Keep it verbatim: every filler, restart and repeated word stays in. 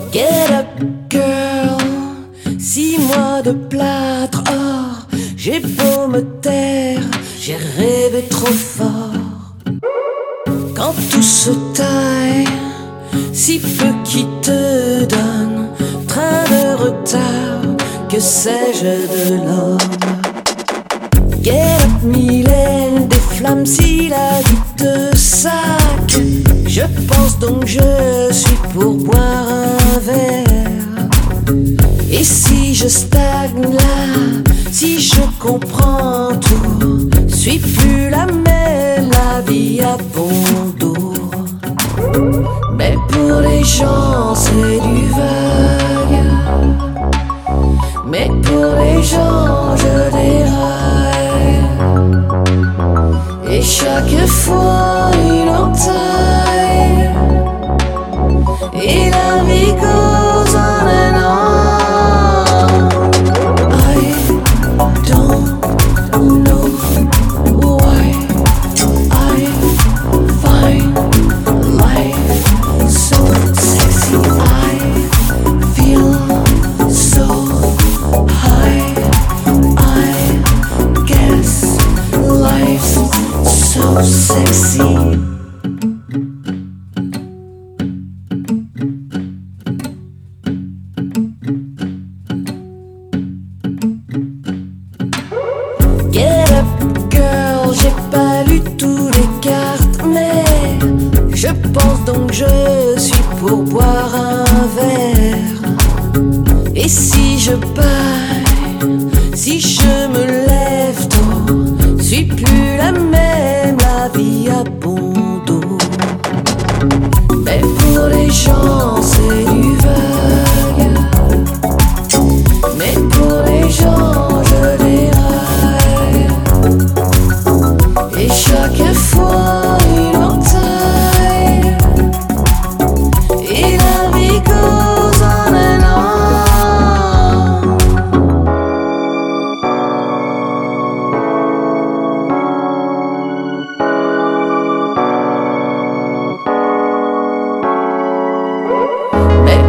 Get up girl, six mois de plâtre or, j'ai beau me taire, j'ai rêvé trop fort. Quand tout se taille, si peu qui te donne, train de retard, que sais-je de l'homme. Get up Mylène, des flammes si la vie te sac. Je pense donc je suis pour boire un verre. Et si je stagne là, si je comprends tout, suis plus la même, la vie a bon dos. Mais pour les gens c'est du vague, mais pour les gens je déraille. Et chaque fois une entaille, et la vie goes on and on. I don't know why I find life so sexy. I feel so high. I guess life's so sexy. Get up girl, j'ai pas lu tous les cartes, mais je pense donc je suis pour boire un verre. Et si je baille, si je me lève tôt, suis plus la même, la vie a bon dos. Mais pour les gens c'est du vague, mais pour les gens je déraille. Et chaque fois une entaille, et la vie goes on and on. Mais